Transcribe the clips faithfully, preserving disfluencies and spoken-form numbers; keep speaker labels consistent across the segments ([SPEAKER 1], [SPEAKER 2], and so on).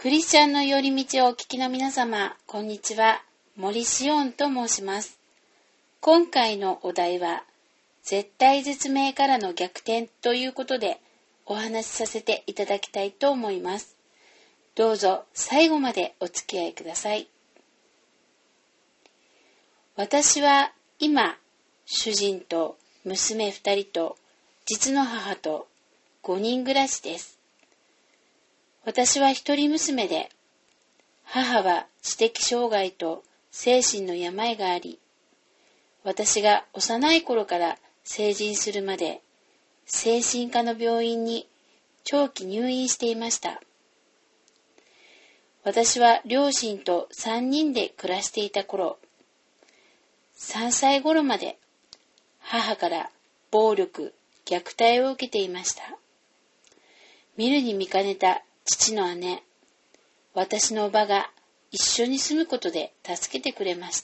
[SPEAKER 1] クリスチャンの寄り道をお聞きの皆様、こんにちは。森しおんと申します。今回のお題は、絶体絶命からの逆転ということでお話しさせていただきたいと思います。どうぞ最後までお付き合いください。私は今、主人と娘ふたりと実の母とごにん暮らしです。私は一人娘で、母は知的障害と精神の病があり、私が幼い頃から成人するまで精神科の病院に長期入院していました。私は両親とさんにんで暮らしていた頃、さんさい頃まで母から暴力、虐待を受けていました。見るに見かねた父の姉、私の叔母が一緒に住むことで助けてくれました。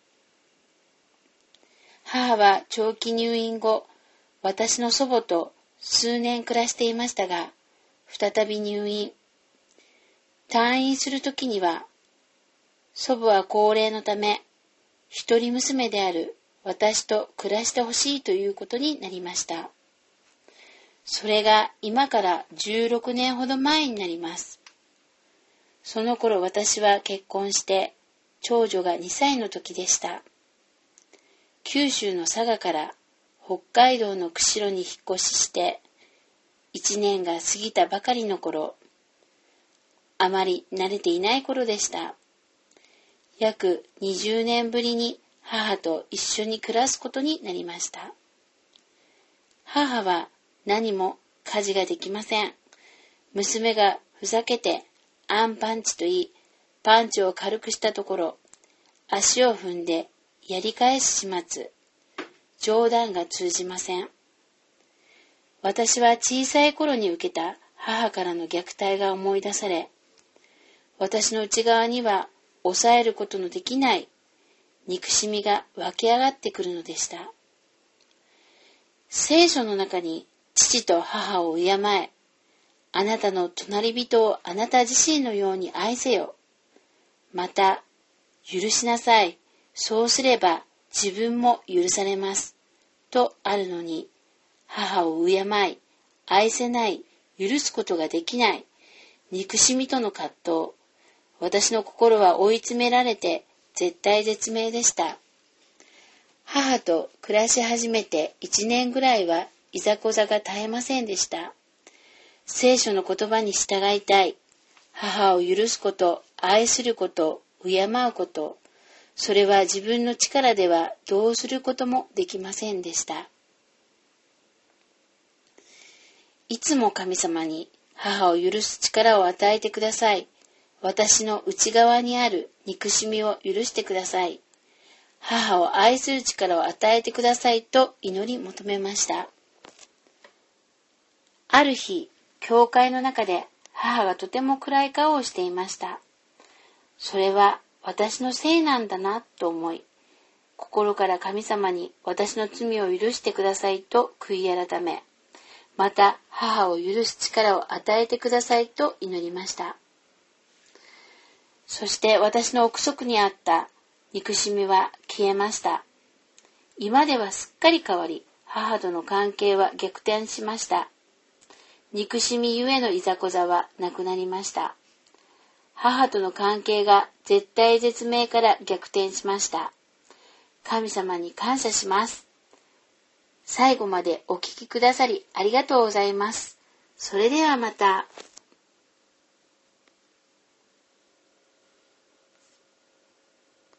[SPEAKER 1] 母は長期入院後、私の祖母と数年暮らしていましたが、再び入院。退院するときには、祖母は高齢のため、一人娘である私と暮らしてほしいということになりました。それが今からじゅうろくねんほど前になります。その頃私は結婚して長女がにさいの時でした。九州の佐賀から北海道の釧路に引っ越ししていちねんが過ぎたばかりの頃、あまり慣れていない頃でした。約にじゅうねんぶりに母と一緒に暮らすことになりました。母は何も家事ができません。娘がふざけてアンパンチと言い、パンチを軽くしたところ、足を踏んでやり返す始末。冗談が通じません。私は小さい頃に受けた母からの虐待が思い出され、私の内側には抑えることのできない憎しみが湧き上がってくるのでした。聖書の中に父と母を敬え、あなたの隣人をあなた自身のように愛せよ。また、許しなさい。そうすれば自分も許されます。とあるのに、母を敬い、愛せない、許すことができない、憎しみとの葛藤。私の心は追い詰められて絶体絶命でした。母と暮らし始めていちねんぐらいはいざこざが絶えませんでした。聖書の言葉に従いたい。母を許すこと、愛すること、敬うこと。それは自分の力ではどうすることもできませんでした。いつも神様に母を許す力を与えてください。私の内側にある憎しみを許してください。母を愛する力を与えてくださいと祈り求めました。ある日、教会の中で母がとても暗い顔をしていました。それは私のせいなんだなと思い、心から神様に私の罪を許してくださいと悔い改め、また母を許す力を与えてくださいと祈りました。そして私の奥底にあった憎しみは消えました。今ではすっかり変わり、母との関係は逆転しました。憎しみゆえのいざこざはなくなりました。母との関係が絶体絶命から逆転しました。神様に感謝します。最後までお聞きくださりありがとうございます。それではまた。